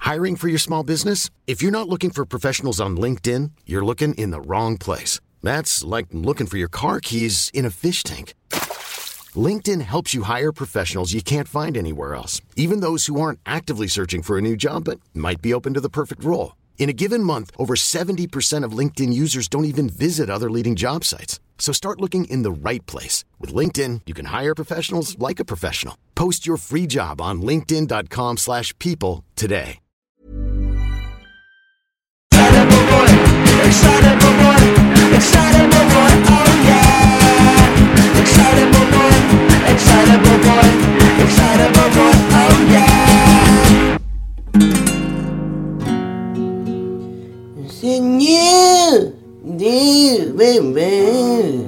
Hiring for your small business? If you're not looking for professionals on LinkedIn, you're looking in the wrong place. That's like looking for your car keys in a fish tank. LinkedIn helps you hire professionals you can't find anywhere else, even those who aren't actively searching for a new job but might be open to the perfect role. In a given month, over 70% of LinkedIn users don't even visit other leading job sites. So start looking in the right place. With LinkedIn, you can hire professionals like a professional. Post your free job on linkedin.com/people today. Excitable boy, excitable boy, excitable boy, oh yeah. Excitable boy, excitable boy, excitable boy, oh yeah. It's a new day, baby.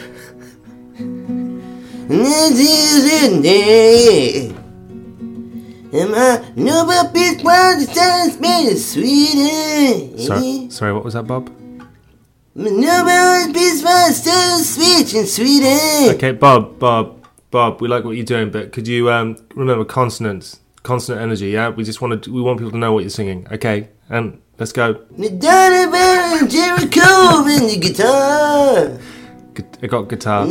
This is a day. And my Nobel Peace Prize is made of Sweden. Sorry, what was that, Bob? My Nobel Peace Prize is sweet in Sweden. Okay, Bob, we like what you're doing, but could you remember consonant energy? Yeah, we want people to know what you're singing. Okay, and let's go. Donovan and Jericho in the guitar. I got guitar.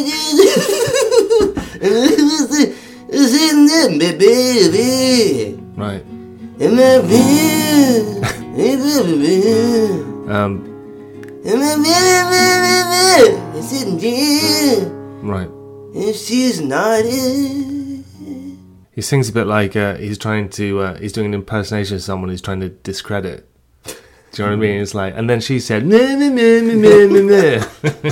Baby. Right. Right. If she's not He sings a bit like he's doing an impersonation of someone who's trying to discredit. Do you know what I mean? It's like, and then she said, meh, meh, meh, meh, meh, meh, meh.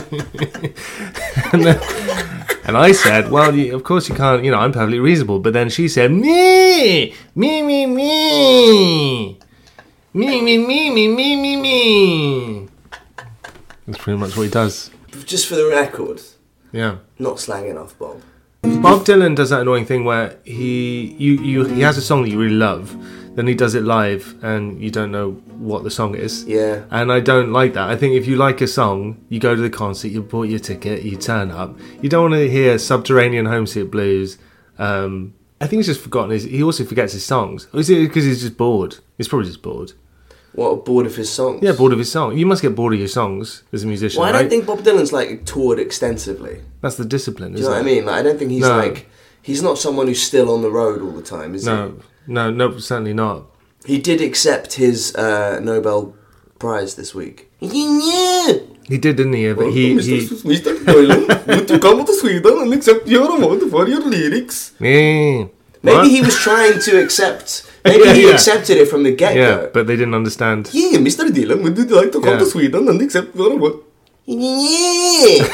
And I said, well, of course you can't, I'm perfectly reasonable. But then she said, me, me, me, me, me, me, me, me, me, me, me. That's pretty much what he does. Just for the record. Yeah. Not slanging off Bob. Bob Dylan does that annoying thing where he has a song that you really love, then he does it live and you don't know what the song is. Yeah. And I don't like that. I think if you like a song, you go to the concert, you bought your ticket, you turn up. You don't want to hear Subterranean Homesick Blues. I think he's just forgotten he also forgets his songs. Or is it because he's just bored? He's probably just bored. What, bored of his songs? Yeah, bored of his song. You must get bored of your songs as a musician, well, I right? don't think Bob Dylan's toured extensively. That's the discipline, Do you know what I mean? I don't think he's he's not someone who's still on the road all the time, is he? No, certainly not. He did accept his Nobel Prize this week. He did, didn't he? But Mr. Dylan, would you come to Sweden and accept your award for your lyrics? Maybe he was trying to accept... Maybe he accepted it from the get-go. Yeah, but they didn't understand. Yeah, Mr. Dylan, would you like to come to Sweden and accept your award? Yeah.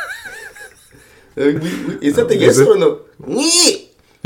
Is that a yes or a no? Yeah.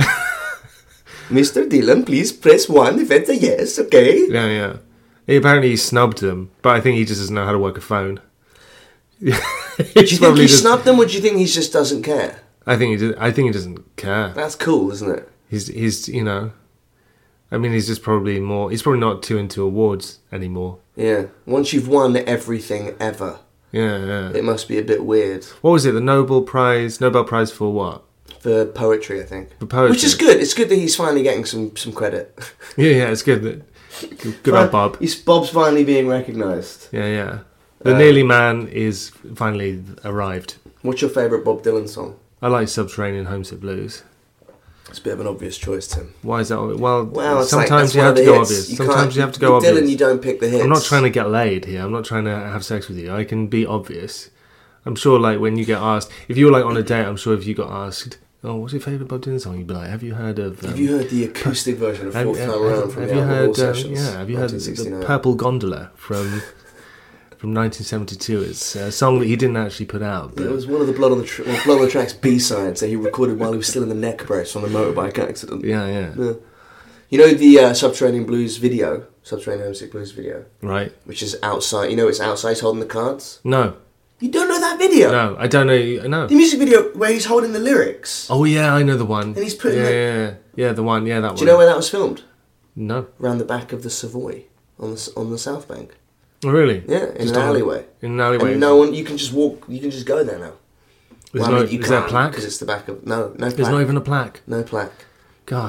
Mr. Dylan, please press 1 if it's a yes, okay? Yeah. Apparently he snubbed them, but I think he just doesn't know how to work a phone. Do you think he snubbed them, or do you think he just doesn't care? I think he doesn't care. That's cool, isn't it? He's he's probably not too into awards anymore. Yeah. Once you've won everything ever. Yeah. It must be a bit weird. What was it? The Nobel Prize for what? For poetry, I think. For poetry. Which is good. It's good that he's finally getting some credit. Yeah, it's good. Good old Bob. Bob's finally being recognised. Yeah. The Nearly Man is finally arrived. What's your favourite Bob Dylan song? I like Subterranean Homesick Blues. It's a bit of an obvious choice, Tim. Why is that? Well, it's sometimes you have to go obvious. Sometimes you have to go obvious. Dylan, you don't pick the hits. I'm not trying to get laid here. I'm not trying to have sex with you. I can be obvious. I'm sure, when you get asked, if you were on a date, I'm sure if you got asked, "Oh, what's your favourite Bob Dylan song?" You'd be like, "Have you heard of?" Have you heard the acoustic version of Fourth Time Around from the Album Hall Sessions? Yeah, have you heard the Purple Gondola from 1972? It's a song that he didn't actually put out. But... It was one of the Blood on the Tracks B-sides that he recorded while he was still in the neck brace on a motorbike accident. Yeah. You know the Subterranean Homesick Blues video? Right. Which is outside. You know it's outside, he's holding the cards? No. You don't know that video? No, I don't know. No. The music video where he's holding the lyrics. Oh, yeah, I know the one. And he's putting Yeah, the one. Yeah, that one. Do you know where that was filmed? No. Around the back of the Savoy on the South Bank. Oh, really? Yeah, in an alleyway. In an alleyway. And no one, you can just walk, you can just go there now. Is there a plaque? Because it's the back of... No plaque. There's not even a plaque? No plaque. God.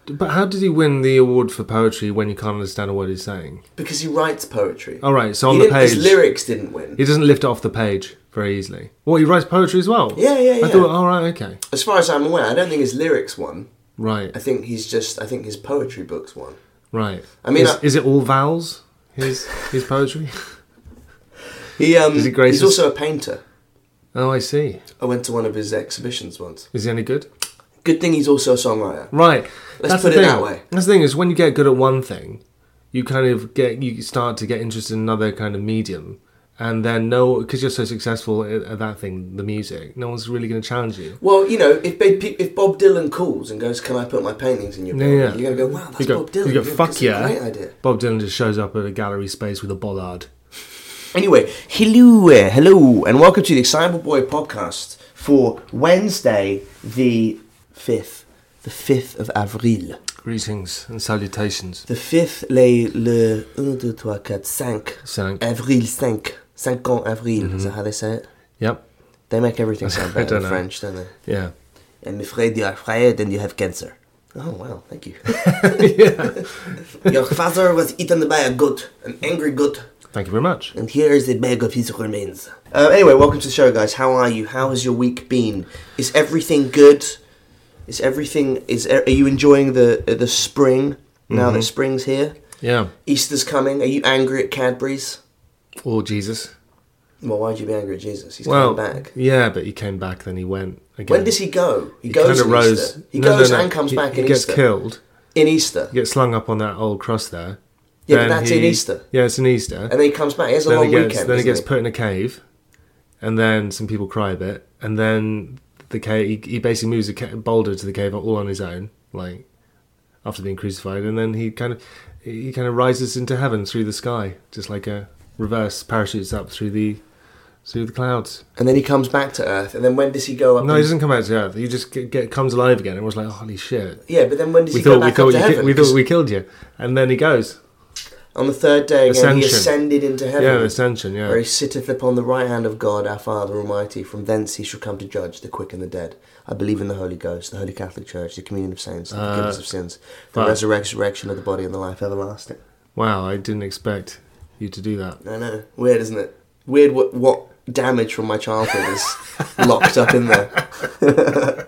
But how did he win the award for poetry when you can't understand a word he's saying? Because he writes poetry. All right, so on the page... His lyrics didn't win. He doesn't lift it off the page very easily. What, he writes poetry as well? Yeah. I thought, all right, okay. As far as I'm aware, I don't think his lyrics won. Right. I think his poetry books won. Right. I mean... Is it all vowels, his poetry? He's also a painter. Oh, I see. I went to one of his exhibitions once. Is he any good? Good thing he's also a songwriter. Right. Let's put it that way. That's the thing, is when you get good at one thing, you start to get interested in another kind of medium. And then because you're so successful at that thing, the music, no one's really going to challenge you. Well, if Bob Dylan calls and goes, "Can I put my paintings in your building?" You're going to go, "Wow, that's Bob Dylan." You go, "Fuck yeah." Great idea. Bob Dylan just shows up at a gallery space with a bollard. Anyway, hello, and welcome to the Excitable Boy podcast for Wednesday, the 5th of Avril. Greetings and salutations. The 5th, le 1, 2, 3, 4, 5. Avril 5. 5 avril, is that how they say it? Yep. They make everything sound better in French, don't they? Yeah. I'm afraid you are fired and you have cancer. Oh, wow, thank you. Your father was eaten by a goat, an angry goat. Thank you very much. And here is a bag of his remains. Anyway, welcome to the show, guys. How are you? How has your week been? Is everything good? Are you enjoying the spring now that spring's here? Yeah. Easter's coming. Are you angry at Cadbury's? Or Jesus. Well, why'd you be angry at Jesus? He's coming back. Yeah, but he came back, then he went again. When does he go? He goes on Easter. He goes and comes back in Easter. He gets killed. In Easter. He gets slung up on that old cross there. Yeah, but that's in Easter. Yeah, it's in Easter. And then he comes back. He has a long weekend. Then he gets put in a cave, and then some people cry a bit, and then the cave. He basically moves a boulder to the cave all on his own, like after being crucified, and then he kind of rises into heaven through the sky, just like a reverse parachutes up through the clouds. And then he comes back to Earth. And then when does he go up? No, he doesn't come back to Earth. He just comes alive again. And was like, holy shit. Yeah, but then when does he go back up to heaven? We thought we killed you, and then he goes. On the third day again, he ascended into heaven. Yeah, ascension, yeah. Where he sitteth upon the right hand of God, our Father Almighty. From thence he shall come to judge the quick and the dead. I believe in the Holy Ghost, the Holy Catholic Church, the communion of saints, the forgiveness of sins, the resurrection of the body and the life everlasting. Wow, I didn't expect you to do that. I know. Weird, isn't it? Weird what damage from my childhood is locked up in there.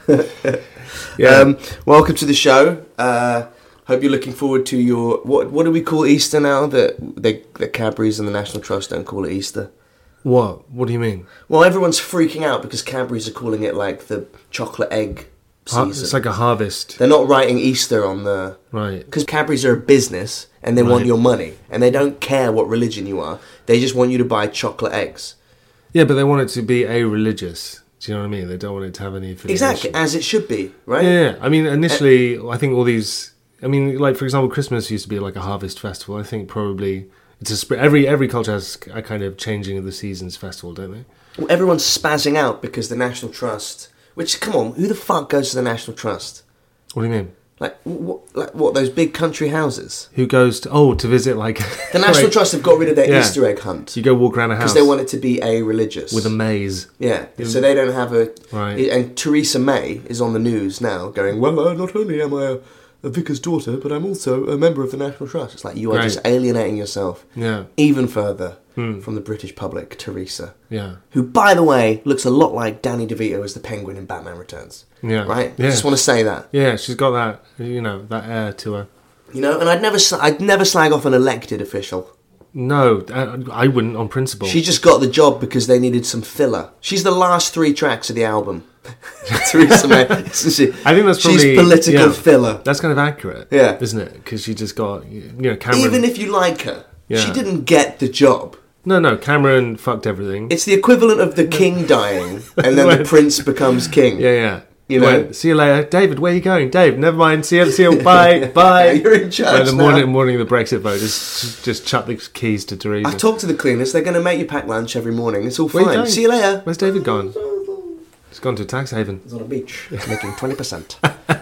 Yeah. Welcome to the show. Hope you're looking forward to your... What do we call Easter now? That Cadbury's and the National Trust don't call it Easter. What? What do you mean? Well, everyone's freaking out because Cadbury's are calling it like the chocolate egg season. It's like a harvest. They're not writing Easter on the... Right. Because Cadbury's are a business and they want your money. And they don't care what religion you are. They just want you to buy chocolate eggs. Yeah, but they want it to be a-religious. Do you know what I mean? They don't want it to have any affiliation. Exactly, as it should be, right? Yeah. I mean, initially, I think all these... I mean, like, for example, Christmas used to be like a harvest festival. I think probably it's a spring. Every culture has a kind of changing of the seasons festival, don't they? Well, everyone's spazzing out because the National Trust... Which, come on, who the fuck goes to the National Trust? What do you mean? Like what, those big country houses? Who goes to visit, like... The National Trust have got rid of their Easter egg hunt. You go walk around a house. Because they want it to be a-religious. With a maze. Yeah, so they don't have a... Right. And Theresa May is on the news now going, well, not only am I a vicar's daughter, but I'm also a member of the National Trust. It's like you are just alienating yourself even further from the British public, Theresa. Yeah. Who, by the way, looks a lot like Danny DeVito as the Penguin in Batman Returns. Yeah. Right? Yeah. I just want to say that. Yeah, she's got that, that air to her. And I'd never slag off an elected official. No, I wouldn't on principle. She just got the job because they needed some filler. She's the last 3 tracks of the album. Theresa May, isn't she? I think that's probably... She's political filler. That's kind of accurate, isn't it? Because she just got, Cameron... Even if you like her, she didn't get the job. No, Cameron fucked everything. It's the equivalent of the king dying, and then the prince becomes king. Yeah. See you later. David, where are you going? Dave, never mind. See you. Bye. You're in charge the morning of the Brexit vote, just chuck the keys to Theresa. I've talked to the cleaners. They're going to make you pack lunch every morning. It's all fine. See you later. Where's David gone? He's gone to a tax haven. He's on a beach making 20%.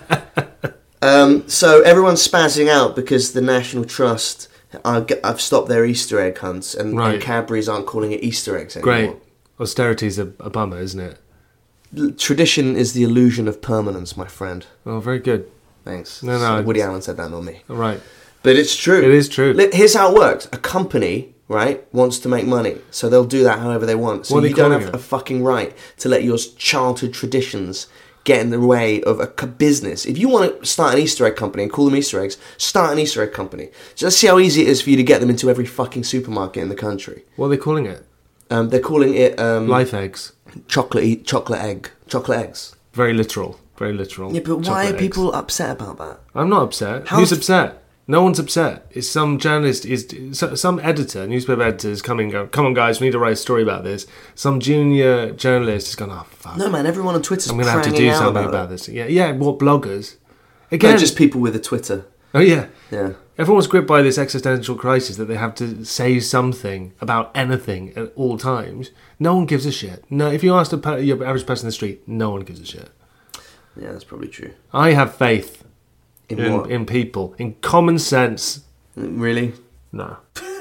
So everyone's spazzing out because the National Trust have stopped their Easter egg hunts and Cadbury's aren't calling it Easter eggs anymore. Great. Austerity's a bummer, isn't it? Tradition is the illusion of permanence, my friend. Oh, very good. Thanks. No, So Woody Allen said that, not me. Right. But it's true. It is true. Here's how it works. A company, right, wants to make money. So they'll do that however they want. So you don't have a fucking right to let your childhood traditions get in the way of a business. If you want to start an Easter egg company and call them Easter eggs, start an Easter egg company. Just see how easy it is for you to get them into every fucking supermarket in the country. What are they calling it? They're calling it... life eggs. Chocolate eggs. Very literal. Very literal. Yeah, but why are people upset about that? I'm not upset. Who's upset? No one's upset. It's some journalist, some editor, newspaper editor is coming, come on guys, we need to write a story about this. Some junior journalist is going, oh fuck. No man, everyone on Twitter's I'm going to have to do something about this. Yeah, what bloggers? Again, no, just people with a Twitter. Oh yeah. Yeah. Everyone's gripped by this existential crisis that they have to say something about anything at all times. No one gives a shit. No, if you ask your average person in the street, no one gives a shit. Yeah, that's probably true. I have faith in people, in common sense. Really? No.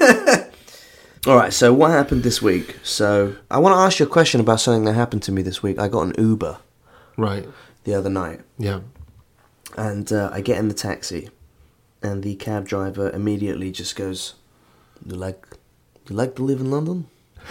All right, so what happened this week? So I want to ask you a question about something that happened to me this week. I got an Uber. Right. The other night. Yeah. And I get in the taxi, and the cab driver immediately just goes, "You like to live in London?"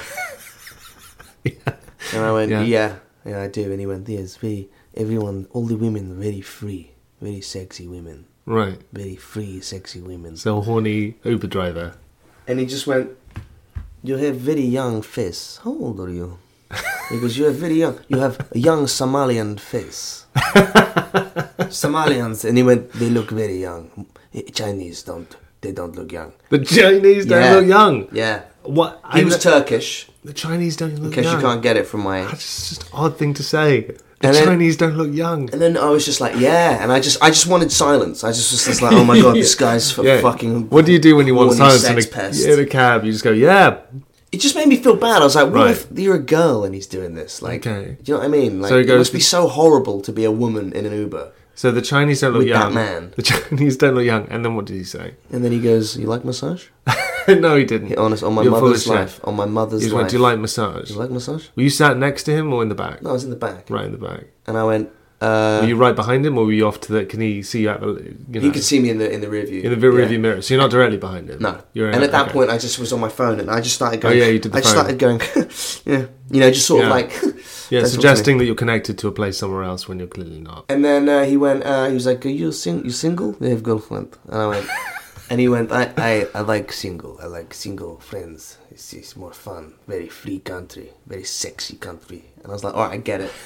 Yeah. And I went, yeah, I do. And he went, yes, all the women are very free, very sexy women. Right. Very free, sexy women. So horny Uber driver. And he just went, you have very young face. How old are you? He goes, you have a young Somalian face. Somalians. And he went, they look very young. Chinese don't look young. The Chinese don't look young? Yeah. What? He was Turkish. The Chinese don't look young. In case you can't get it from my... That's just an odd thing to say. The Chinese don't look young. And then I was just like, yeah. And I just wanted silence. I just was just like, oh my God, this guy's fucking... What do you do when you want silence in a cab? You just go, yeah. It just made me feel bad. I was like, what if you're a girl and he's doing this? Like, do you know what I mean? Like, so it must be so horrible to be a woman in an Uber. So the Chinese don't look young. That man. The Chinese don't look young. And then what did he say? And then he goes, you like massage? No, he didn't. Honest, on my mother's life. On my mother's life. He went, do you like massage? Do you like massage? Were you sat next to him or in the back? No, I was in the back. Right in the back. And I went... were you right behind him, or were you off to the... Can he see you out the... He could see me in the rear view. In the rear view mirror. So you're not directly behind him? No. And at that point, I just was on my phone, and I just started going... Oh, yeah, you did the phone. I started going... yeah. You know, just sort of like... Yeah, suggesting that you're connected to a place somewhere else when you're clearly not. And then he went... he was like, you single? They have girlfriend. And I went... And he went, I like single. I like single friends. It's more fun. Very free country. Very sexy country. And I was like, all right, I get it.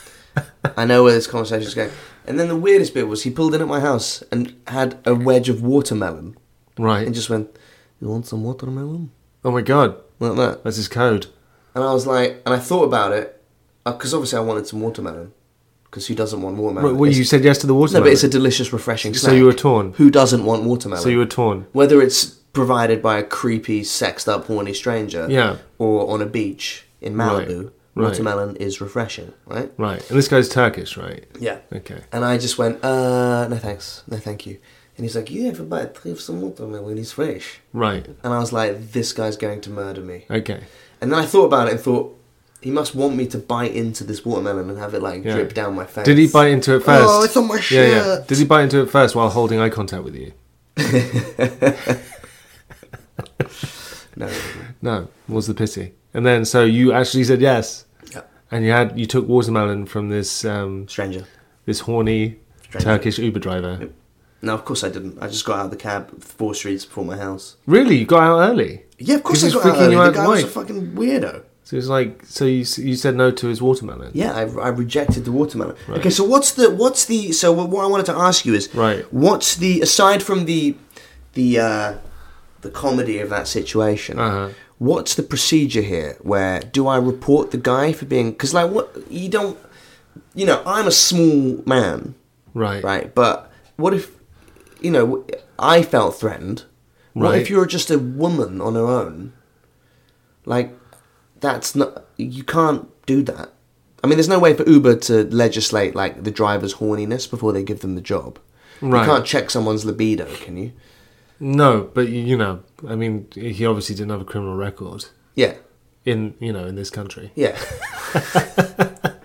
I know where this conversation is going. And then the weirdest bit was he pulled in at my house and had a wedge of watermelon. Right. And just went, you want some watermelon? Oh my God. Like that. That's his code. And I was like, and I thought about it, because obviously I wanted some watermelon. Because who doesn't want watermelon? Well, you said yes to the watermelon. No, but it's a delicious, refreshing snack. So you were torn. Who doesn't want watermelon? So you were torn. Whether it's provided by a creepy, sexed up, horny stranger, or on a beach in Malibu, watermelon is refreshing, right? Right. And this guy's Turkish, right? Yeah. Okay. And I just went, no thanks, no thank you. And he's like, you have a bite, have some watermelon, it's fresh. Right. And I was like, this guy's going to murder me. Okay. And then I thought about it and thought, he must want me to bite into this watermelon and have it drip down my face. Did he bite into it first? Oh, it's on my shirt. Yeah. Did he bite into it first while holding eye contact with you? No. No, was the pity. And then, so you actually said yes. Yeah. And you took watermelon from this... stranger. This horny Turkish Uber driver. Yep. No, of course I didn't. I just got out of the cab 4 streets before my house. Really? You got out early? Yeah, of course I got out early. The guy was a fucking weirdo. So it's like, so you said no to his watermelon? Yeah, I rejected the watermelon. Right. Okay, so what I wanted to ask you is, what's the, aside from the comedy of that situation, what's the procedure here? Where do I report the guy for being, because like I'm a small man, right? But what if, I felt threatened? What if you're just a woman on her own? Like, that's not, you can't do that. I mean, there's no way for Uber to legislate like the driver's horniness before they give them the job. Right. You can't check someone's libido, can you? No, but I mean, he obviously didn't have a criminal record. Yeah. In this country. Yeah.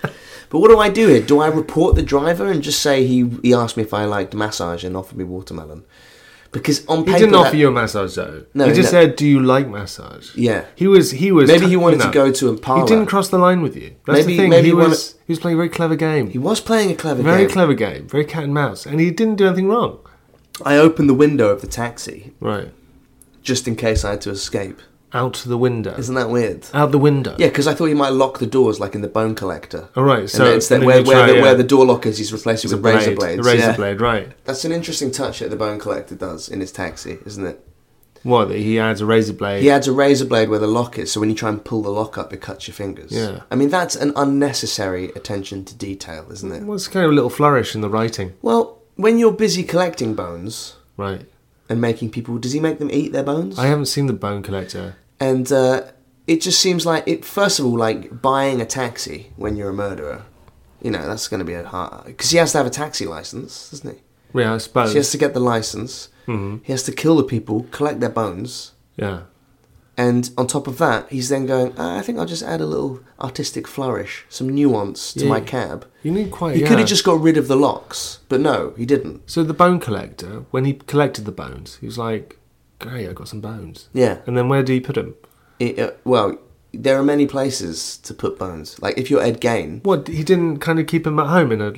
But what do I do here? Do I report the driver and just say he asked me if I liked massage and offered me watermelon? Because on paper... He didn't offer you a massage, though. No, he just said, do you like massage? Yeah. He was. Maybe he wanted to go to Impala. He didn't cross the line with you. That's the thing. He was playing a very clever game. He was playing a clever game. Very clever game. Very cat and mouse. And he didn't do anything wrong. I opened the window of the taxi. Right. Just in case I had to escape. Out the window. Isn't that weird? Out the window? Yeah, because I thought you might lock the doors like in the Bone Collector. Oh, right. So instead, where the door lock is, he's replaced it with razor blades. The razor blade, right. That's an interesting touch that the Bone Collector does in his taxi, isn't it? What? He adds a razor blade? He adds a razor blade where the lock is, so when you try and pull the lock up, it cuts your fingers. Yeah. I mean, that's an unnecessary attention to detail, isn't it? Well, it's kind of a little flourish in the writing. Well, when you're busy collecting bones... Right. And making people... Does he make them eat their bones? I haven't seen the Bone Collector. And it just seems like... First of all, like, buying a taxi when you're a murderer, you know, that's going to be a hard... Because he has to have a taxi license, doesn't he? Yeah, I suppose. So he has to get the license. Mm-hmm. He has to kill the people, collect their bones. Yeah. And on top of that, he's then going, I think I'll just add a little artistic flourish, some nuance to my cab. You need quite... He could have just got rid of the locks, but no, he didn't. So the Bone Collector, when he collected the bones, he was like, great, I got some bones. Yeah. And then where did he put them? Well, there are many places to put bones. Like, if you're Ed Gein... What, he didn't kind of keep them at home in a...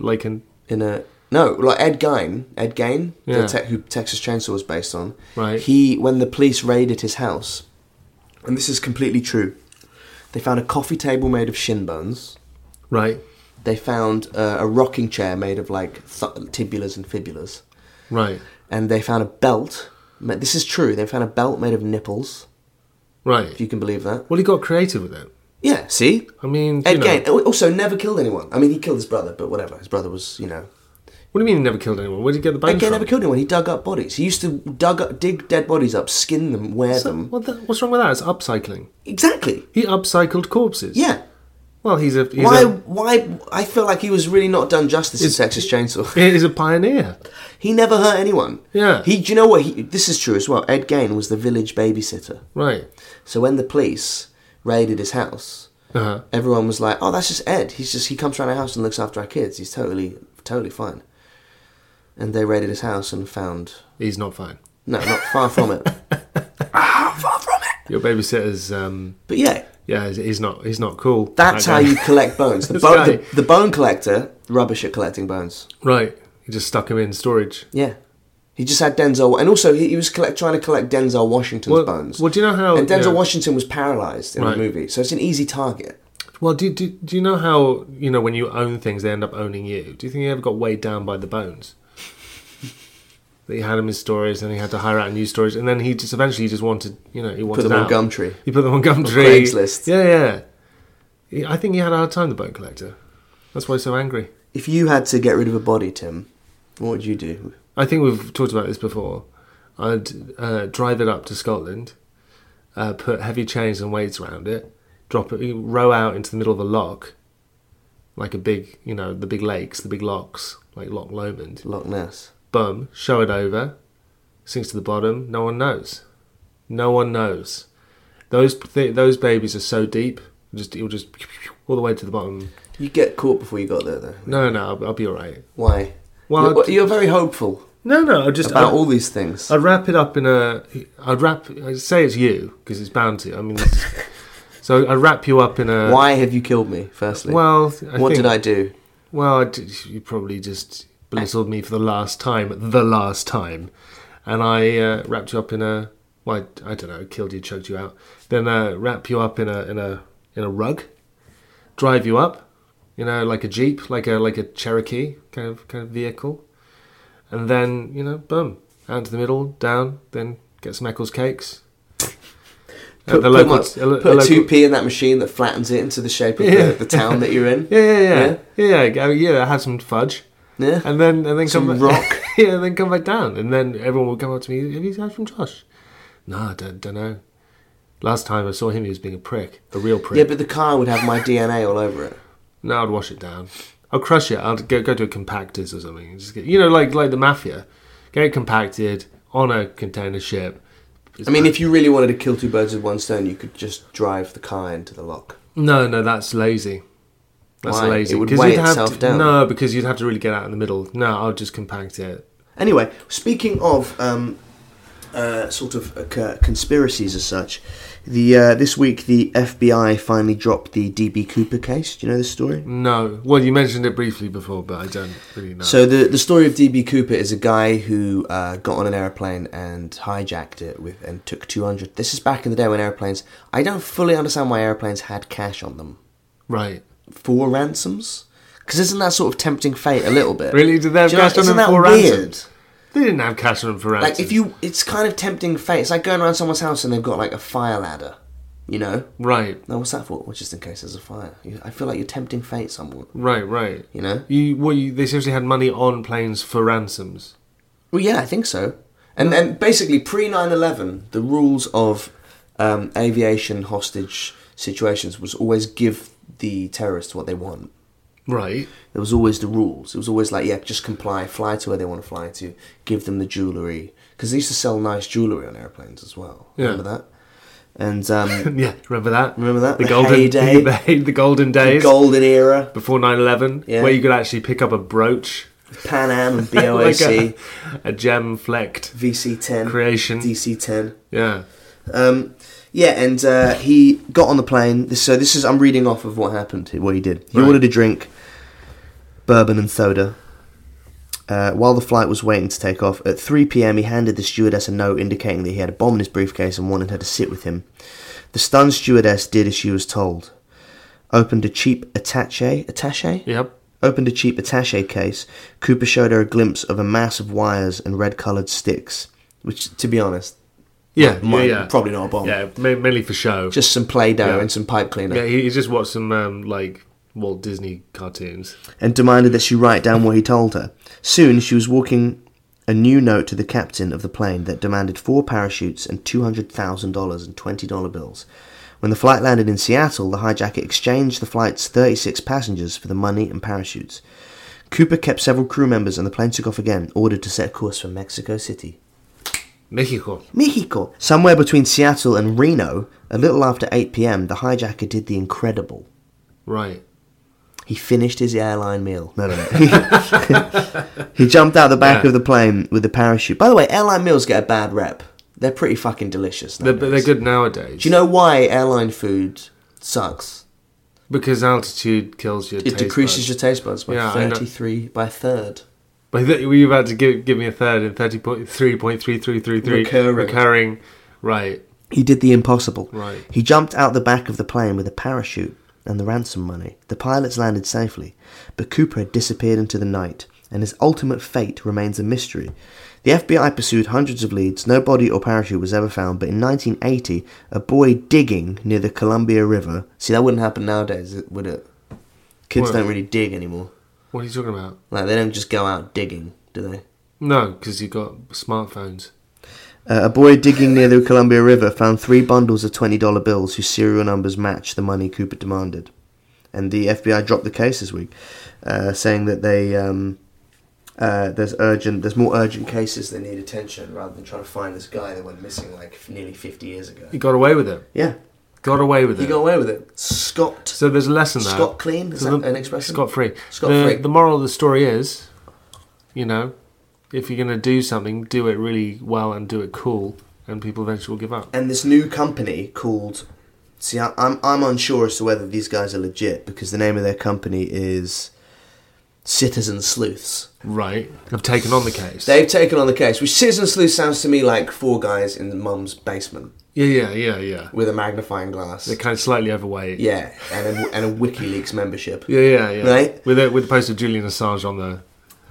No, like Ed Gein, Yeah. who Texas Chainsaw was based on. Right. When the police raided his house, and this is completely true, they found a coffee table made of shin bones. Right. They found a rocking chair made of like tibulas and fibulas. Right. And they found a belt. This is true. They found a belt made of nipples. Right. If you can believe that. Well, he got creative with it. Yeah, see? I mean, Ed Gein also never killed anyone. I mean, he killed his brother, but whatever. His brother was, you know... What do you mean he never killed anyone? Where did he get the bones Ed Gein never killed anyone. He dug up bodies. He used to dig dead bodies up, skin them, wear them. What's wrong with that? It's upcycling. Exactly. He upcycled corpses. Yeah. Well, Why? I feel like he was really not done justice in Texas Chainsaw. He's a pioneer. He never hurt anyone. Yeah. Do you know what? This is true as well. Ed Gein was the village babysitter. Right. So when the police raided his house, Uh-huh. everyone was like, "Oh, that's just Ed. He comes around our house and looks after our kids. He's totally fine." And they raided his house and found... He's not fine. No, not far from it. Far from it. Your babysitter's... But yeah. Yeah, he's not cool. That's how you collect bones. The bone collector, rubbish at collecting bones. Right. He just stuck him in storage. Yeah. He just had Denzel... And also, he was trying to collect Denzel Washington's bones. Well, do you know how... And Denzel Washington was paralysed in the movie, so it's an easy target. Well, do you know how, you know, when you own things, they end up owning you? Do you think he ever got weighed down by the bones? That he had him in storage, and he had to hire out new storage, and then he just eventually wanted, you know, he wanted put them out. on Gumtree. He put them on Gumtree. Craigslist. Yeah. I think he had a hard time, the Bone Collector. That's why he's so angry. If you had to get rid of a body, Tim, what would you do? I think we've talked about this before. I'd drive it up to Scotland, put heavy chains and weights around it, drop it, row out into the middle of a loch, like a big, you know, the big lakes, the big lochs, like Loch Lomond. Loch Ness. Boom, show it over, sinks to the bottom, no one knows. No one knows. Those babies are so deep, it'll just all the way to the bottom. You get caught before you got there, though. No, I'll be alright. Why? Well, you're very hopeful. No, about all these things. I'd wrap it up in I'd say it's you, because it's bound to. I mean, so I'd wrap you up in a... Why have you killed me, firstly? Well, what did I do? Well, you probably just belittled me for the last time, and I wrapped you up in a... Well, I don't know, killed you, choked you out. Then wrap you up in a rug, drive you up, you know, like a Jeep, like a Cherokee kind of vehicle. And then, you know, boom, out into the middle, down, then get some Eccles cakes. Put a 2p in that machine that flattens it into the shape of the town that you're in. Yeah. Have some fudge. Yeah. And then some come back, rock. Yeah, and then come back down. And then everyone will come up to me, have you heard from Josh? No, I don't know. Last time I saw him, he was being a real prick. Yeah, but the car would have my DNA all over it. No, I'd wash it down. I'll crush it. I'll go to a compactors or something. Just get, you know, like the mafia. Get it compacted on a container ship. I mean, if you really wanted to kill two birds with one stone, you could just drive the car into the lock. No, that's lazy. That's Why? lazy. It would weigh itself down. No, because you'd have to really get out in the middle. No, I'll just compact it. Anyway, speaking of conspiracies as such, this week the FBI finally dropped the DB Cooper case. Do you know this story? No. Well, you mentioned it briefly before, but I don't really know. So the story of DB Cooper is a guy who got on an airplane and hijacked it and took 200. This is back in the day when airplanes. I don't fully understand why airplanes had cash on them. Right. For ransoms? Because isn't that sort of tempting fate a little bit? Really? Did they have cash on them for ransoms? They didn't have cash on them for ransoms. Like, it's kind of tempting fate. It's like going around someone's house and they've got, like, a fire ladder, you know? Right. No, what's that for? Well, just in case there's a fire. I feel like you're tempting fate somewhat. Right. You know? They seriously had money on planes for ransoms? Well, yeah, I think so. And basically, pre-9/11, the rules of aviation hostage situations was always give the terrorists what they want. Right. There was always the rules. It was always like, yeah, just comply, fly to where they want to fly to, give them the jewellery. Because they used to sell nice jewellery on airplanes as well. Yeah. Remember that? And yeah, remember that? Remember that? The golden heyday. the golden days. The golden era. Before 9/11, Yeah. where you could actually pick up a brooch. Pan Am and BOAC. Like a gem-flecked VC-10. creation. DC-10. Yeah. Yeah, and he got on the plane. So this is, I'm reading off of what happened, what he did. He ordered a drink, bourbon and soda. While the flight was waiting to take off, at 3 p.m. he handed the stewardess a note indicating that he had a bomb in his briefcase and wanted her to sit with him. The stunned stewardess did as she was told. Opened a cheap attaché? Yep. Opened a cheap attaché case. Cooper showed her a glimpse of a mass of wires and red-coloured sticks, which, to be honest... Yeah. Probably not a bomb. Yeah, mainly for show. Just some Play-Doh and some pipe cleaner. Yeah, he just watched some, Walt Disney cartoons. And demanded that she write down what he told her. Soon, she was walking a new note to the captain of the plane that demanded 4 parachutes and $200,000 in $20 bills. When the flight landed in Seattle, the hijacker exchanged the flight's 36 passengers for the money and parachutes. Cooper kept several crew members and the plane took off again, ordered to set course for Mexico City. Mexico. Somewhere between Seattle and Reno, a little after 8 p.m., the hijacker did the incredible. Right. He finished his airline meal. No. He jumped out the back of the plane with the parachute. By the way, airline meals get a bad rep. They're pretty fucking delicious nowadays. They're good nowadays. Do you know why airline food sucks? Because altitude kills your taste buds. It decreases your taste buds by 33, by a third. But were you about to give me a third in 30.33333 recurring? Right. He did the impossible. Right. He jumped out the back of the plane with a parachute and the ransom money. The pilots landed safely, but Cooper had disappeared into the night, and his ultimate fate remains a mystery. The FBI pursued hundreds of leads. No body or parachute was ever found, but in 1980, a boy digging near the Columbia River... See, that wouldn't happen nowadays, would it? Kids don't really dig anymore. What are you talking about? Like, they don't just go out digging, do they? No, because you've got smartphones. A boy digging near the Columbia River found 3 bundles of $20 bills whose serial numbers matched the money Cooper demanded. And the FBI dropped the case this week, saying that there's more urgent cases that need attention rather than trying to find this guy that went missing like nearly 50 years ago. He got away with it. Yeah. Got away with it. He got away with it. Scot. So there's a lesson there. Scot clean? Is that an expression? Scot free. Scot free. The moral of the story is, if you're going to do something, do it really well and do it cool, and people eventually will give up. And this new company called... See, I'm unsure as to whether these guys are legit, because the name of their company is Citizen Sleuths. Right. Have taken on the case. They've taken on the case, which Citizen Sleuth sounds to me like 4 guys in mum's basement. Yeah. With a magnifying glass. They're kind of slightly overweight. Yeah, and a WikiLeaks membership. Yeah. Right? With the poster of Julian Assange on the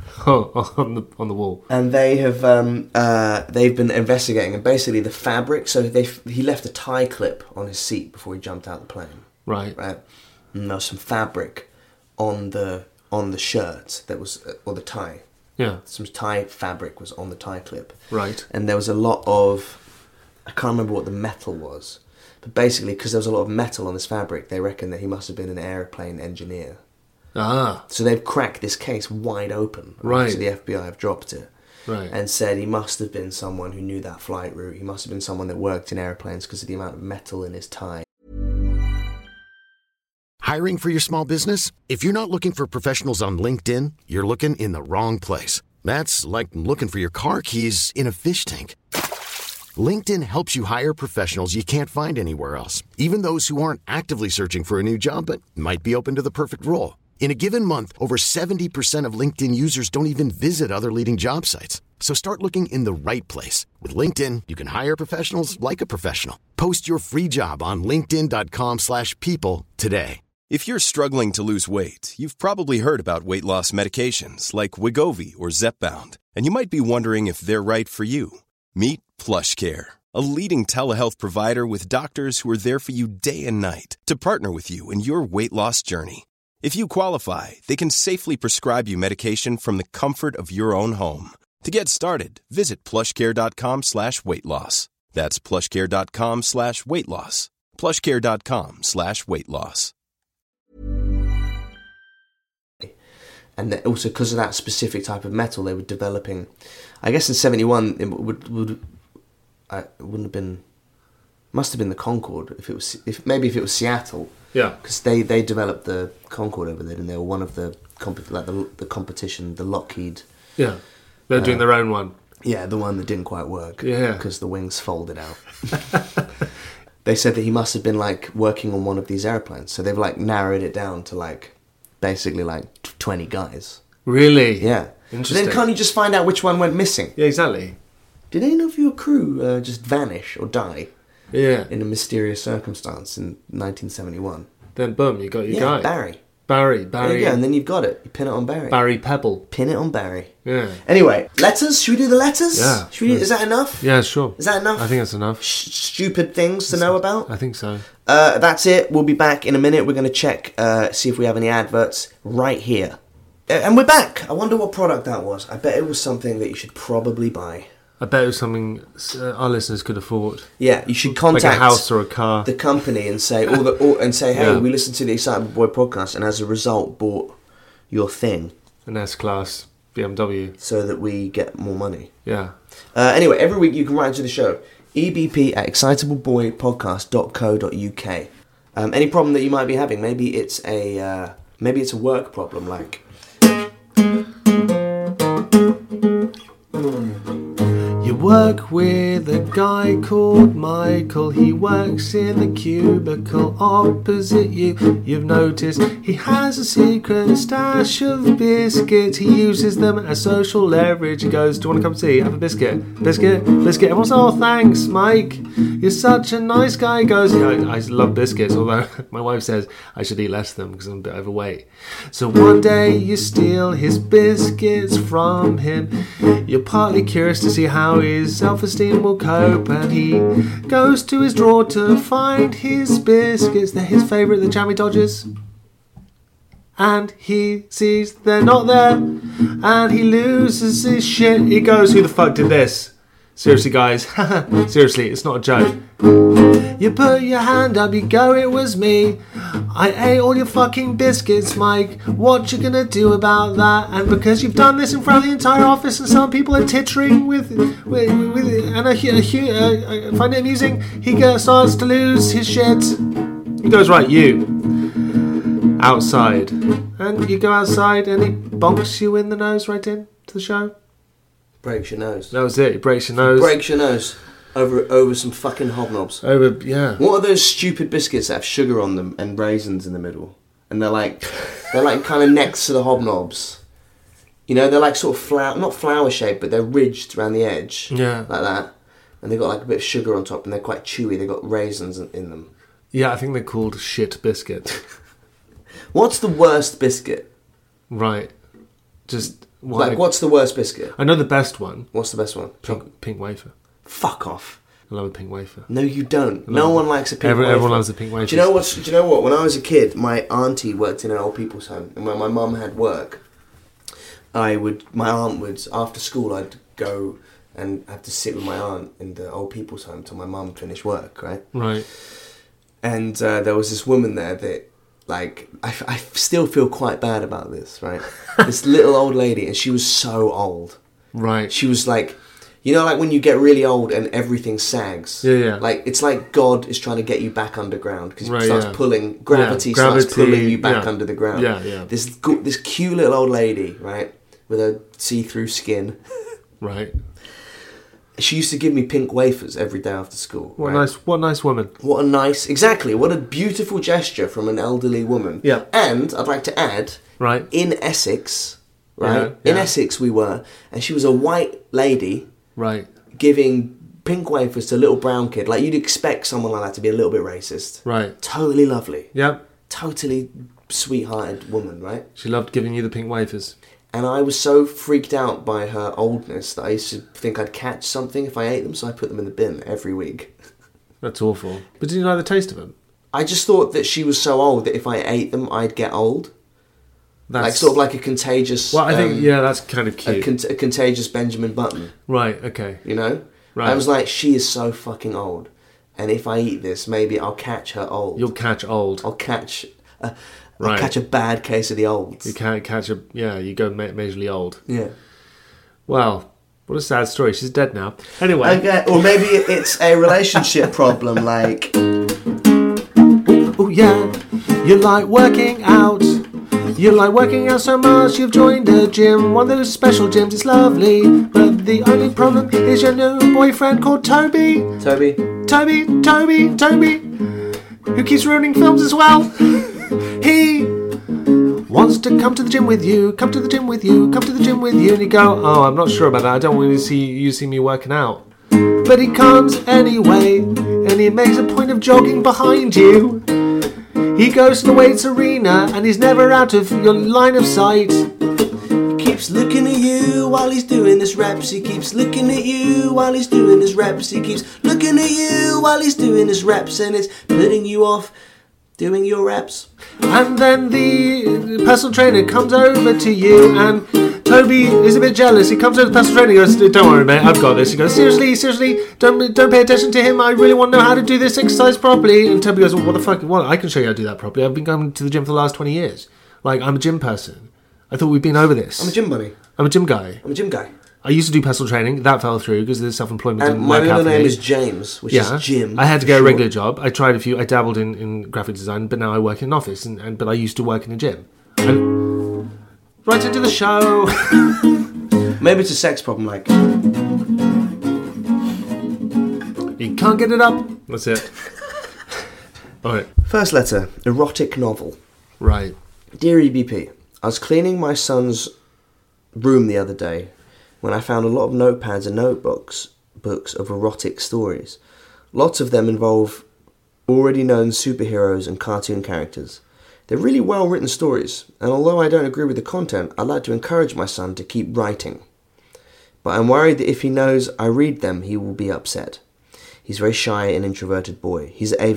wall. And they have they've been investigating, and basically the fabric. So he left a tie clip on his seat before he jumped out the plane. Right. And there was some fabric on the shirt that was, or the tie. Yeah. Some tie fabric was on the tie clip. Right. And there was a lot of, I can't remember what the metal was, but basically because there was a lot of metal on this fabric, they reckon that he must have been an airplane engineer. Ah. So they've cracked this case wide open. Right. So the FBI have dropped it. Right. And said he must have been someone who knew that flight route. He must have been someone that worked in airplanes because of the amount of metal in his tie. Hiring for your small business? If you're not looking for professionals on LinkedIn, you're looking in the wrong place. That's like looking for your car keys in a fish tank. LinkedIn helps you hire professionals you can't find anywhere else, even those who aren't actively searching for a new job but might be open to the perfect role. In a given month, over 70% of LinkedIn users don't even visit other leading job sites. So start looking in the right place. With LinkedIn, you can hire professionals like a professional. Post your free job on linkedin.com/people today. If you're struggling to lose weight, you've probably heard about weight loss medications like Wegovy or Zepbound, and you might be wondering if they're right for you. Meet PlushCare, a leading telehealth provider with doctors who are there for you day and night to partner with you in your weight loss journey. If you qualify, they can safely prescribe you medication from the comfort of your own home. To get started, visit plushcare.com/weightloss. That's plushcare.com/weightloss. plushcare.com/weightloss. And also because of that specific type of metal they were developing, I guess in 71 it wouldn't have been, must have been the Concorde if it was Seattle. Yeah, because they developed the Concorde over there, and they were one of the competition, the Lockheed. Yeah, they're doing their own one. Yeah, the one that didn't quite work. Yeah, because the wings folded out. They said that he must have been like working on one of these airplanes, so they've like narrowed it down to like basically like 20 guys. Really? Yeah. Interesting. Then can't you just find out which one went missing? Yeah, exactly. Did any of your crew just vanish or die? Yeah. In a mysterious circumstance in 1971. Then boom, you got your guy. Barry. There you go, and then you've got it. You pin it on Barry. Barry Pebble. Pin it on Barry. Yeah. Anyway, letters? Should we do the letters? Yeah. Is that enough? Yeah, sure. Is that enough? I think that's enough. Stupid things to know about? I think so. That's it. We'll be back in a minute. We're going to check, see if we have any adverts right here. And we're back. I wonder what product that was. I bet it was something that you should probably buy. I bet it was something our listeners could afford. Yeah, you should contact like a house or a car, the company, and say hey, we listened to the Excitable Boy podcast, and as a result, bought your thing, an S-Class BMW, so that we get more money. Yeah. Anyway, every week you can write to the show, ebp@excitableboypodcast.co.uk. Any problem that you might be having, maybe it's a work problem, like. You work with a guy called Michael. He works in the cubicle opposite you. You've noticed he has a secret stash of biscuits. He uses them as social leverage. He goes, do you want to come see? Have a biscuit. Biscuit. Everyone's, oh, thanks, Mike. You're such a nice guy. He goes, yeah, I love biscuits, although my wife says I should eat less of them because I'm a bit overweight. So one day you steal his biscuits from him. You're partly curious to see how his self-esteem will cope, and he goes to his drawer to find his biscuits. They're his favourite, the Jammy Dodgers. And he sees they're not there, and he loses his shit. He goes, who the fuck did this? Seriously, guys. Seriously, it's not a joke. You put your hand up, you go, it was me. I ate all your fucking biscuits, Mike. What you gonna do about that? And because you've done this in front of the entire office and some people are tittering with and I find it amusing, he starts to lose his shit. He goes, right, you. Outside. And you go outside and he bonks you in the nose right in to the show. Breaks your nose. That was it. He breaks your nose. Breaks your nose over some fucking hobnobs. Yeah. What are those stupid biscuits that have sugar on them and raisins in the middle? And they're like kind of next to the hobnobs. You know, they're like sort of not flower shaped, but they're ridged around the edge. Yeah. Like that. And they've got like a bit of sugar on top, and they're quite chewy. They've got raisins in them. Yeah, I think they're called shit biscuit. What's the worst biscuit? Right. Just. What's the worst biscuit? I know the best one. What's the best one? Pink wafer. Fuck off. I love a pink wafer. No, you don't. No one likes a pink wafer. Everyone loves a pink wafer. Do you know what? When I was a kid, my auntie worked in an old people's home, and when my mum had work, my aunt would, after school, I'd go and have to sit with my aunt in the old people's home till my mum finished work, right? Right. And there was this woman there that, like, I still feel quite bad about this, right? This little old lady, and she was so old. Right. She was like, You know, like when you get really old and everything sags. Yeah. Like it's like God is trying to get you back underground because Right, he starts pulling gravity starts pulling you back under the ground. Yeah. This cute little old lady, right, with a see-through skin. Right. She used to give me pink wafers every day after school. What a nice woman. What a beautiful gesture from an elderly woman. Yeah. And I'd like to add, Right. in Essex, right? Yeah. In Essex we were, and she was a white lady. Right. Giving pink wafers to a little brown kid. Like, you'd expect someone like that to be a little bit racist. Right. Totally lovely. Yep. Totally sweethearted woman, right? She loved giving you the pink wafers. And I was so freaked out by her oldness that I used to think I'd catch something if I ate them, so I put them in the bin every week. That's awful. But did you know the taste of them? I just thought that she was so old that if I ate them, I'd get old. That's... Like, sort of like a contagious... Well, I think, that's kind of cute. A contagious Benjamin Button. Right, okay. You know? Right. I was like, she is so fucking old. And if I eat this, maybe I'll catch her old. You'll catch old. I'll catch a bad case of the olds. You can't catch you go majorly old. Yeah. Wow, what a sad story. She's dead now. Anyway. Okay, or maybe it's a relationship problem, like... Oh yeah, you like working out. You like working out so much, you've joined a gym. One of those special gyms, it's lovely. But the only problem is your new boyfriend called Toby. Toby. Who keeps ruining films as well. He wants to come to the gym with you. And you go, oh, I'm not sure about that. I don't want to see you see me working out. But he comes anyway. And he makes a point of jogging behind you. He goes to the weights arena and he's never out of your line of sight. He keeps looking at you while he's doing his reps. He keeps looking at you while he's doing his reps. He keeps looking at you while he's doing his reps, and it's putting you off doing your reps. And then the personal trainer comes over to you, and Toby is a bit jealous. He comes over to the personal trainer and goes, don't worry mate, I've got this. He goes, seriously, don't pay attention to him. I really want to know how to do this exercise properly. And Toby goes, well, what the fuck? Well, I can show you how to do that properly. I've been going to the gym for the last 20 years. Like, I'm a gym person. I thought we'd been over this. I'm a gym bunny. I'm a gym guy. I used to do personal training. That fell through because the self-employment didn't work out for me. My middle name is James, which is gym. I had to get a regular job. I tried a few. I dabbled in graphic design, but now I work in an office. But I used to work in a gym. Right into the show. Maybe it's a sex problem, like... You can't get it up. That's it. All right. First letter, erotic novel. Right. Dear EBP, I was cleaning my son's room the other day when I found a lot of notepads and notebooks of erotic stories. Lots of them involve already known superheroes and cartoon characters. They're really well written stories, and although I don't agree with the content, I'd like to encourage my son to keep writing. But I'm worried that if he knows I read them, he will be upset. He's a very shy and introverted boy,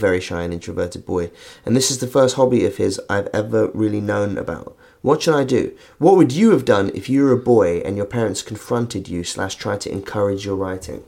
and this is the first hobby of his I've ever really known about. What should I do? What would you have done if you were a boy and your parents confronted you / tried to encourage your writing?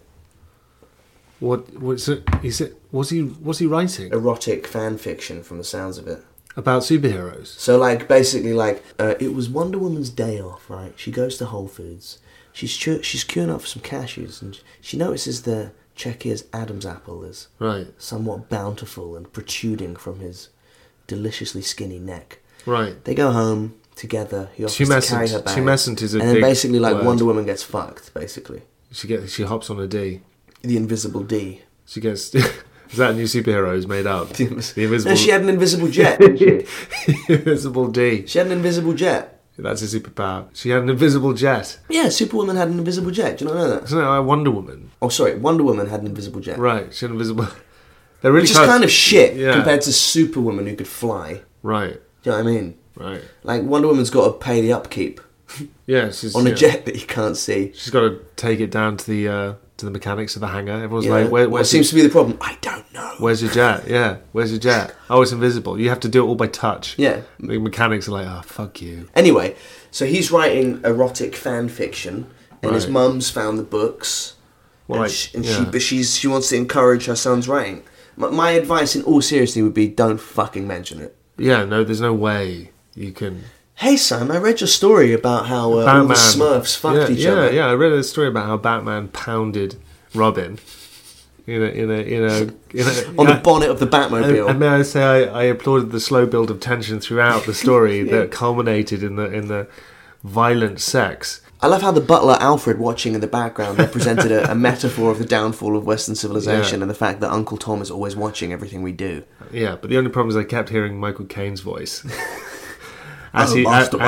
Was he writing? Erotic fan fiction, from the sounds of it. About superheroes? So, basically, it was Wonder Woman's day off, right? She goes to Whole Foods. She's queuing up for some cashews, and she notices the Checkers Adam's apple is somewhat bountiful and protruding from his deliciously skinny neck. Right. They go home together. He offers to carry her bag. Tumescent is a big and then basically, word. Wonder Woman gets fucked, basically. She hops on a D. The invisible D. She gets... Is that a new superhero who's made up? The invisible... No, she had an invisible jet, didn't she? Invisible D. She had an invisible jet. That's a superpower. She had an invisible jet. Yeah, Superwoman had an invisible jet. Do you not know that? Isn't it like Wonder Woman? Oh, sorry. Wonder Woman had an invisible jet. Right. She had an invisible... They're really Which is kind of shit compared to Superwoman who could fly. Right. Do you know what I mean? Right. Like, Wonder Woman's got to pay the upkeep. Yeah, she's... on a jet that you can't see. She's got to take it down to the mechanics of the hangar. Everyone's like, what seems to be the problem? I don't know. Where's your jet? Yeah, where's your jet? Oh, it's invisible. You have to do it all by touch. Yeah. The mechanics are like, oh, fuck you. Anyway, so he's writing erotic fan fiction, and his mum's found the books, but she wants to encourage her son's writing. My advice, in all seriousness, would be don't fucking mention it. Yeah, no, there's no way you can... Hey son, I read your story about how all the Smurfs fucked each other. Yeah, I read a story about how Batman pounded Robin in a on the bonnet of the Batmobile. And may I say, I applauded the slow build of tension throughout the story that culminated in the violent sex. I love how the butler Alfred watching in the background represented a metaphor of the downfall of Western civilization and the fact that Uncle Tom is always watching everything we do. Yeah, but the only problem is I kept hearing Michael Caine's voice as he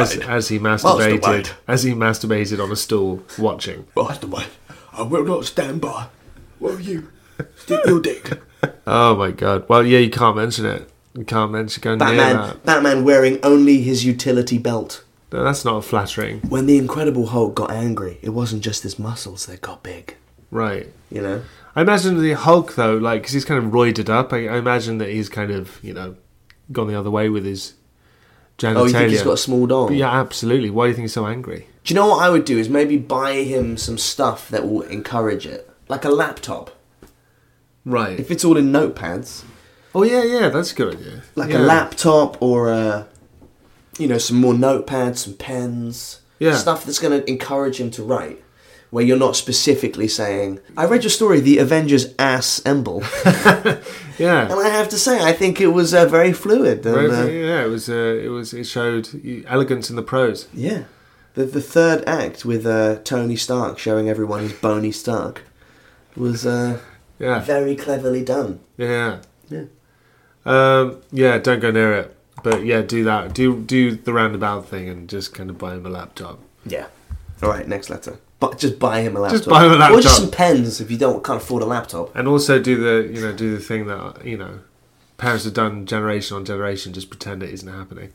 masturbated on a stool watching. Masturbate. I will not stand by. Will you? Stick your dick. Oh my god. Well, yeah, you can't mention it. You can't mention going near that. Batman wearing only his utility belt. No, that's not flattering. When the Incredible Hulk got angry, it wasn't just his muscles that got big. Right. You know? I imagine the Hulk, though, like, because he's kind of roided up, I imagine that he's kind of, gone the other way with his genitalia. Oh, you think he's got a small dong? Yeah, absolutely. Why do you think he's so angry? Do you know what I would do is maybe buy him some stuff that will encourage it. Like a laptop. Right. If it's all in notepads. Oh, yeah, that's a good idea. Like a laptop or some more notepads, some pens. Yeah. Stuff that's going to encourage him to write. Where you're not specifically saying, I read your story, The Avengers Assemble. Yeah. And I have to say, I think it was very fluid. And, it showed elegance in the prose. Yeah. The third act with Tony Stark showing everyone he's Boney Stark was very cleverly done. Yeah. Yeah. Don't go near it. But yeah, do that. Do the roundabout thing and just kind of buy him a laptop. Yeah. All right, next letter. But just buy him a laptop. Just buy him a laptop. Or just some pens if you can't afford a laptop. And also do the thing that parents have done generation on generation. Just pretend it isn't happening.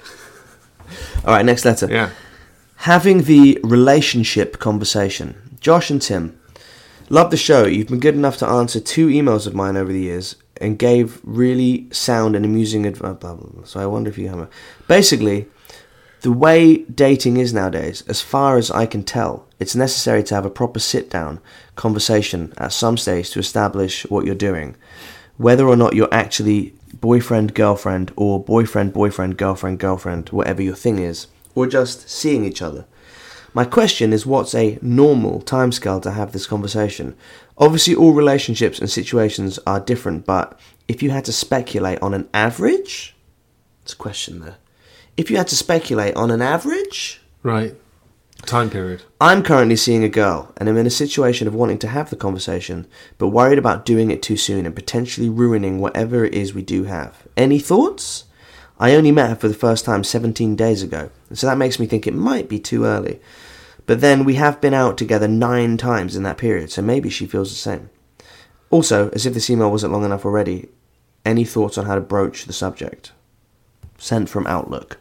All right, next letter. Yeah. Having the relationship conversation. Josh and Tim, love the show. You've been good enough to answer 2 emails of mine over the years and gave really sound and amusing advice. So I wonder if you have Basically, the way dating is nowadays, as far as I can tell, it's necessary to have a proper sit-down conversation at some stage to establish what you're doing. Whether or not you're actually boyfriend-girlfriend or boyfriend-boyfriend, girlfriend-girlfriend, whatever your thing is, or just seeing each other. My question is, what's a normal timescale to have this conversation? Obviously, all relationships and situations are different, but if you had to speculate on an average... It's a question there. If you had to speculate on an average... Right. Time period. I'm currently seeing a girl, and I'm in a situation of wanting to have the conversation, but worried about doing it too soon and potentially ruining whatever it is we do have. Any thoughts? I only met her for the first time 17 days ago, so that makes me think it might be too early. But then we have been out together 9 times in that period, so maybe she feels the same. Also, as if this email wasn't long enough already, any thoughts on how to broach the subject? Sent from Outlook.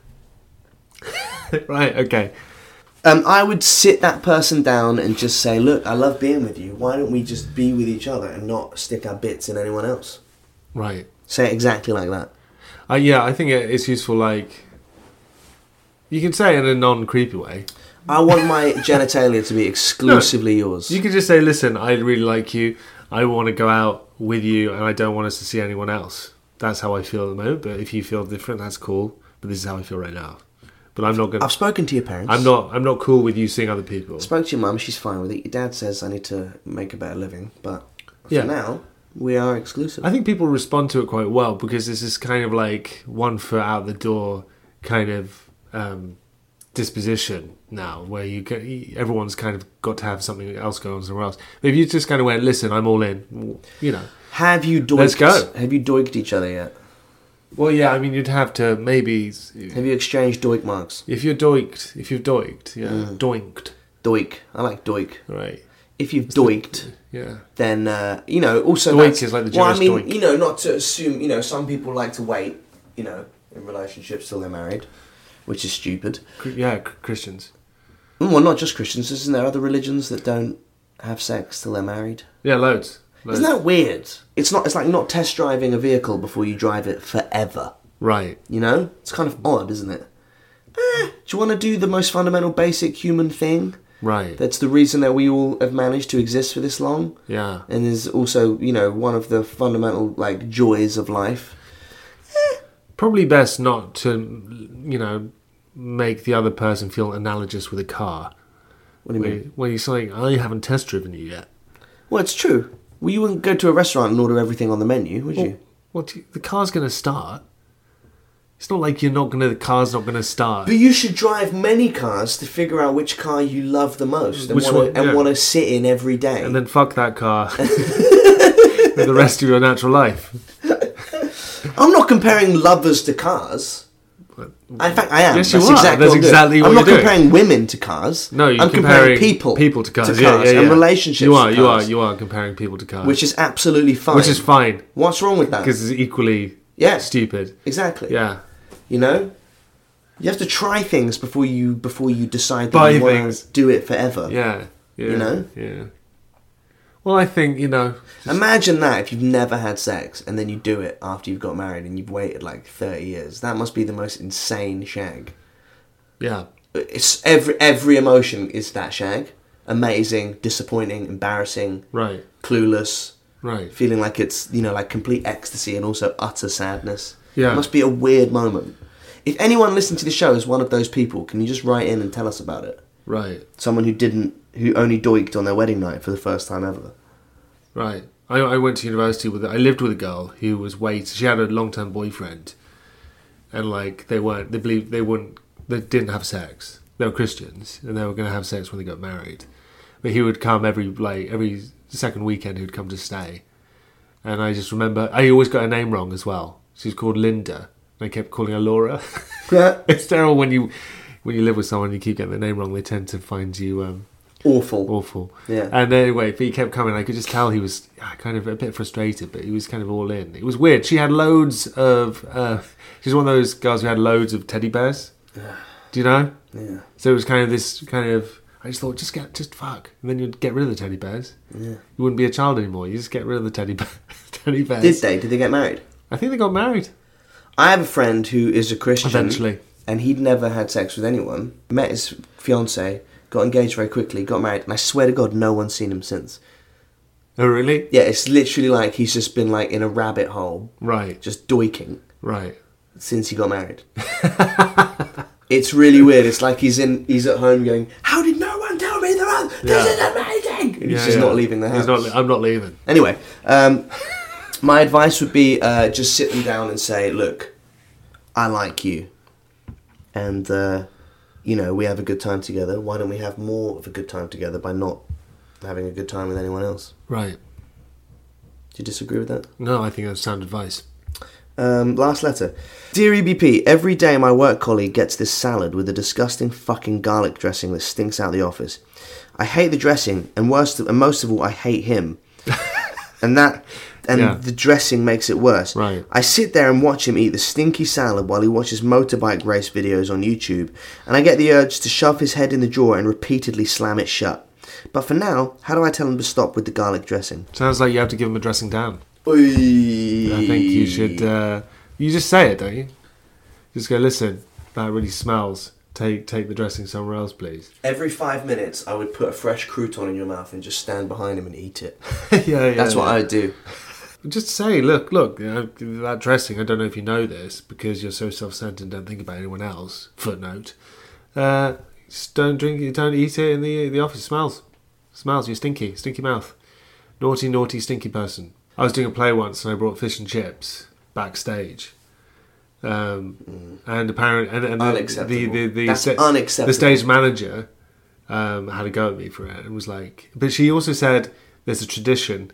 Right, okay. I would sit that person down and just say, look, I love being with you. Why don't we just be with each other and not stick our bits in anyone else? Right. Say it exactly like that. I think it's useful, like... You can say it in a non-creepy way. I want my genitalia to be exclusively yours. You could just say, listen, I really like you. I want to go out with you and I don't want us to see anyone else. That's how I feel at the moment. But if you feel different, that's cool. But this is how I feel right now. But I'm not going to... I've spoken to your parents. I'm not cool with you seeing other people. I spoke to your mum. She's fine with it. Your dad says I need to make a better living. But for now, we are exclusive. I think people respond to it quite well because this is kind of like 1 foot out the door kind of disposition now, where everyone's kind of got to have something else going on somewhere else. But if you just kind of went, listen, I'm all in, Have you doiked? Let's go. Have you doiked each other yet? Well, yeah, I mean, you'd have to maybe... Have you exchanged doik marks? If you've doiked, doinked. Doik. I like doik. Right. If you've doiked, then, also... Doik is like the Jewish doink. Not to assume, some people like to wait, in relationships till they're married, which is stupid. Yeah, Christians. Well, not just Christians. Isn't there other religions that don't have sex till they're married? Yeah, loads. Isn't that weird? It's like not test driving a vehicle before you drive it forever. Right. It's kind of odd, isn't it? Do you want to do the most fundamental, basic human thing? Right. That's the reason that we all have managed to exist for this long. Yeah. And is also, one of the fundamental, joys of life. Probably best not to, make the other person feel analogous with a car. What do you mean? Well, you're saying, I haven't test driven you yet. Well, it's true. Well, you wouldn't go to a restaurant and order everything on the menu, would you? Well, the car's going to start. It's not like the car's not going to start. But you should drive many cars to figure out which car you love the most and want to sit in every day. And then fuck that car for the rest of your natural life. I'm not comparing lovers to cars. In fact, I am. Yes, you That's are. exactly That's what exactly what I'm you're not doing. comparing women to cars. No, you're I'm comparing people to cars. and relationships You are, to cars. you are comparing people to cars. Which is absolutely fine. Which is fine. What's wrong with that? Because it's equally stupid. Exactly. Yeah. You know? You have to try things before you decide that Buy you want things. to do it forever. Yeah. You know? Yeah. Well, I think, Imagine that if you've never had sex and then you do it after you've got married and you've waited like 30 years. That must be the most insane shag. Yeah. It's every emotion is that shag. Amazing, disappointing, embarrassing, Right. clueless, Right. feeling like it's, like complete ecstasy and also utter sadness. Yeah. It must be a weird moment. If anyone listening to the show is one of those people, can you just write in and tell us about it? Right. Someone who only doiked on their wedding night for the first time ever. Right. I went to university I lived with a girl who was she had a long-term boyfriend, and they didn't have sex. They were Christians, and they were going to have sex when they got married. But he would come every second weekend. He would come to stay, and I just remember I always got her name wrong as well. She was called Linda, and I kept calling her Laura. It's terrible when you live with someone and you keep getting their name wrong. They tend to find you awful. Yeah. And anyway, but he kept coming. I could just tell he was kind of a bit frustrated, but he was kind of all in. It was weird. She had loads of. She's one of those girls who had loads of teddy bears. Do you know? Yeah. So it was kind of this kind of. I just thought, just fuck, and then you'd get rid of the teddy bears. Yeah. You wouldn't be a child anymore. You just get rid of the teddy bears. Did they? Did they get married? I think they got married. I have a friend who is a Christian. Eventually. And he'd never had sex with anyone. Met his fiancée, got engaged very quickly, got married, and I swear to God, no one's seen him since. Oh, really? Yeah, it's literally like he's just been like in a rabbit hole. Right. Just doiking. Right. Since he got married. It's really weird. It's like he's at home going, how did no one tell me that? This is amazing! And he's just not leaving the house. I'm not leaving. Anyway, my advice would be just sit them down and say, look, I like you. And, we have a good time together. Why don't we have more of a good time together by not having a good time with anyone else? Right. Do you disagree with that? No, I think that's sound advice. Last letter. Dear EBP, every day my work colleague gets this salad with a disgusting fucking garlic dressing that stinks out the office. I hate the dressing, and most of all, I hate him. The dressing makes it worse. Right. I sit there and watch him eat the stinky salad while he watches motorbike race videos on YouTube, and I get the urge to shove his head in the drawer and repeatedly slam it shut. But for now, how do I tell him to stop with the garlic dressing? Sounds like you have to give him a dressing down. Oy. I think you should. You just say it, don't you? Just go, listen, that really smells. Take the dressing somewhere else, please. Every 5 minutes, I would put a fresh crouton in your mouth and just stand behind him and eat it. Yeah. That's what I would do. Just say, look, that dressing, I don't know if you know this, because you're so self-centered and don't think about anyone else. Footnote. Just don't drink it, don't eat it in the office. It smells, you stinky mouth. Naughty, stinky person. I was doing a play once and I brought fish and chips backstage. And apparently, and unacceptable. That's unacceptable. The stage manager had a go at me for it and was like, but she also said there's a tradition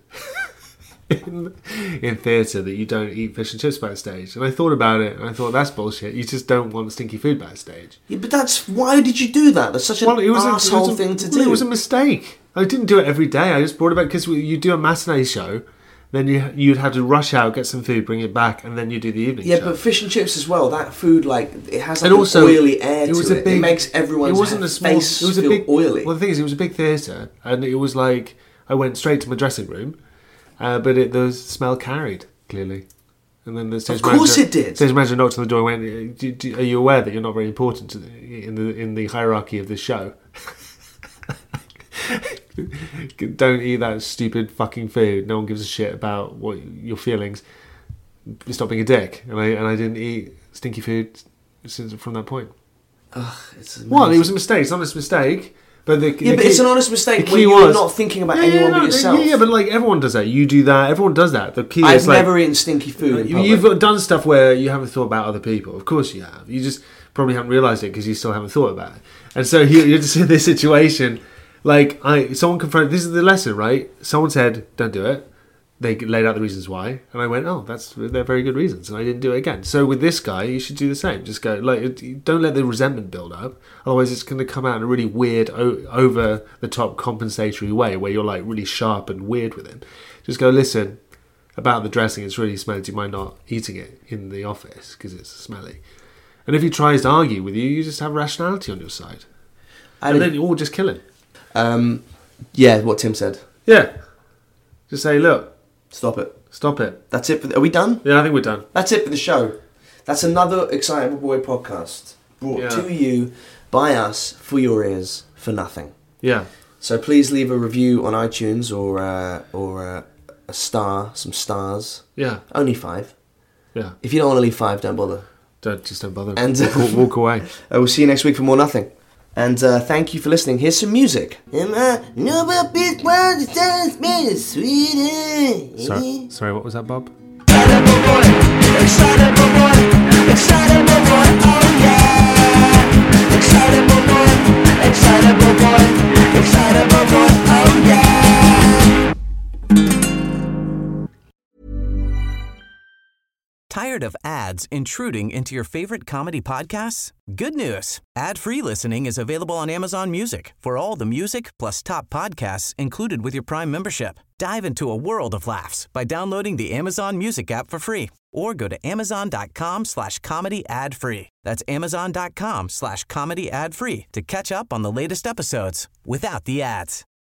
in theatre that you don't eat fish and chips backstage. And I thought about it and I thought, that's bullshit. You just don't want stinky food backstage. Yeah, but why did you do that? That's such an asshole thing to do. It was a mistake. I didn't do it every day. I just brought it back because you do a matinee show. Then you'd have to rush out, get some food, bring it back, and then you do the evening show. Yeah, but fish and chips as well. That food, it has an oily air to it. It makes everyone's face feel oily. Well, the thing is, it was a big theatre, and it was like I went straight to my dressing room, but the smell carried, clearly. And then the stage manager... Of course it did! Stage manager knocked on the door and went, are you aware that you're not very important in the hierarchy of this show? Don't eat that stupid fucking food. No one gives a shit about what your feelings. Stop being a dick. And I didn't eat stinky food from that point. Well, it was a mistake. It's an honest mistake. But but it's an honest mistake when you're not thinking about anyone but yourself. Yeah, but like everyone does that. You do that. Everyone does that. The key is I've never eaten stinky food in public. You've done stuff where you haven't thought about other people. Of course you have. You just probably haven't realised it because you still haven't thought about it. And so you're just in this situation. Like, someone confronted... This is the lesson, right? Someone said, don't do it. They laid out the reasons why. And I went, oh, they're very good reasons. And I didn't do it again. So with this guy, you should do the same. Just go, like, don't let the resentment build up. Otherwise, it's going to come out in a really weird, over-the-top compensatory way where you're, like, really sharp and weird with him. Just go, listen, about the dressing, it's really smelly. Do you mind not eating it in the office because it's smelly? And if he tries to argue with you, you just have rationality on your side. And then you all just kill him. Yeah, what Tim said. Yeah. Just say, look. Stop it. Stop it. That's it. Are we done? Yeah, I think we're done. That's it for the show. That's another Excitable Boy podcast brought to you by us, for your ears, for nothing. Yeah. So please leave a review on iTunes or a star, some stars. Yeah. Only 5. Yeah. If you don't want to leave 5, don't bother. Just don't bother. And walk away. We'll see you next week for more nothing. And thank you for listening. Here's some music. Sorry, what was that, Bob? Excitable boy, excitable boy, excitable boy, oh yeah. Excitable boy, excitable boy, excitable boy, oh yeah. Tired of ads intruding into your favorite comedy podcasts? Good news. Ad-free listening is available on Amazon Music for all the music plus top podcasts included with your Prime membership. Dive into a world of laughs by downloading the Amazon Music app for free or go to amazon.com/comedy ad-free. That's amazon.com/comedy ad-free to catch up on the latest episodes without the ads.